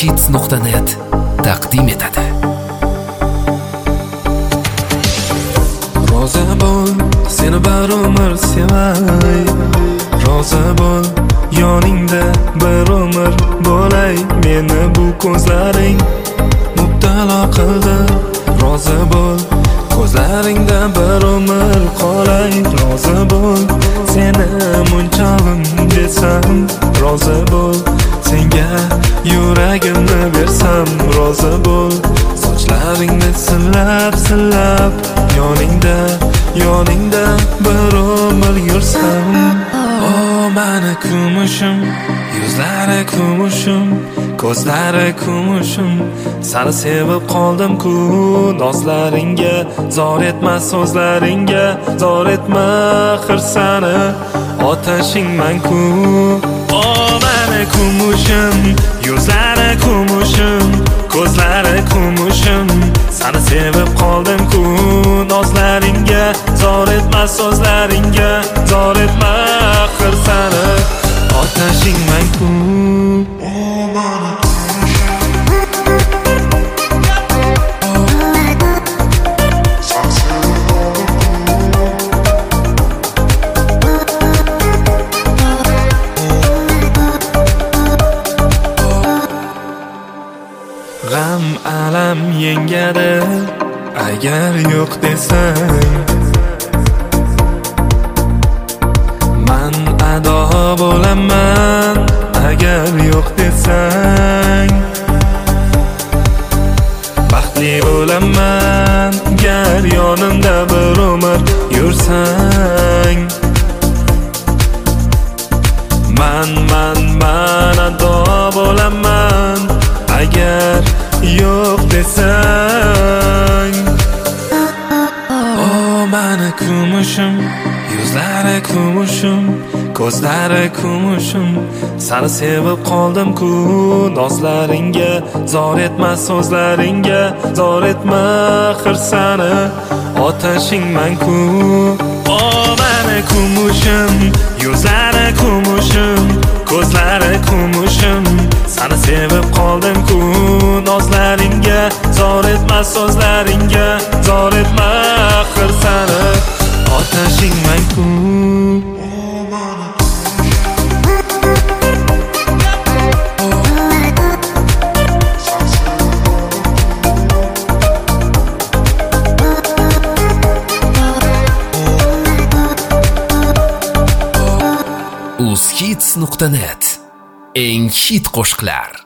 Hits.net taqdim etadi. Roza bo'l, seni bir umr sevay. Roza bo'l, yoningda bir umr bo'lay. Meni bu ko'zlaring mubtalo qildi. Roza bo'l, ko'zlaringda bir umr qolay. Roza bo'l, seni munchog'im desam. Roza bo'l, senga yuragimni bersam. Roza bo'l, sochlaringni silab yoningda bir umr yursam. O mani kumushim, yuzlari kumushim, ko'zlari kumushim. Seni sevib qoldim-ku, nozlaringga zor etma, so'zlaringga zor etma, xirsani otashingman-ku. O mani kumushim, yuzlari kumushim, ko'zlari kumushim. Seni sevib qoldim-ku, nozlaringga zor etma, so'zlaringga zor etma, xirsani otashingman-ku. G'am alam yengadi agar yo'q desang. Man ado bo'laman agar yo'q desang. Baxtli bo'laman gar yonimda bir umr yursang. Man ado bo'laman agar yo'q desang. O mani kumushim, yuzlari kumushim, ko'zlari kumushim. Seni sevib qoldim-ku, nozlaringga zor etma, so'zlaringga zor etma, xirsani otashingman-ku. O mani kumushim, yuzlari kumushim, ko'zlari kumushim. Seni sevib qoldim-ku, nozlaringga zor etma, so'zlaringga zor etma, xirsani otashingman-ku. Hits.net eng hit qo'shiqlar.